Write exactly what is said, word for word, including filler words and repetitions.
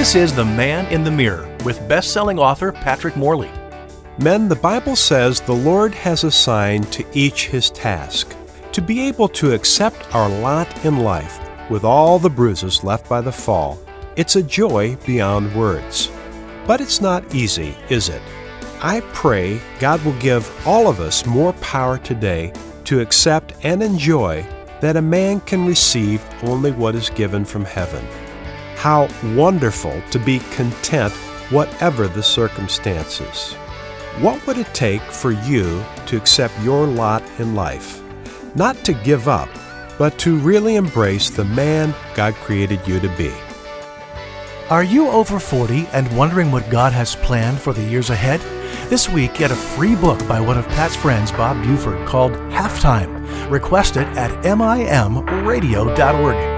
This is The Man in the Mirror with best-selling author Patrick Morley. Men, the Bible says the Lord has assigned to each his task. To be able to accept our lot in life with all the bruises left by the fall, it's a joy beyond words. But it's not easy, is it? I pray God will give all of us more power today to accept and enjoy that a man can receive only what is given from heaven. How wonderful to be content whatever the circumstances. What would it take for you to accept your lot in life? Not to give up, but to really embrace the man God created you to be. Are you over forty and wondering what God has planned for the years ahead? This week, get a free book by one of Pat's friends, Bob Buford, called Halftime. Request it at M I M radio dot org.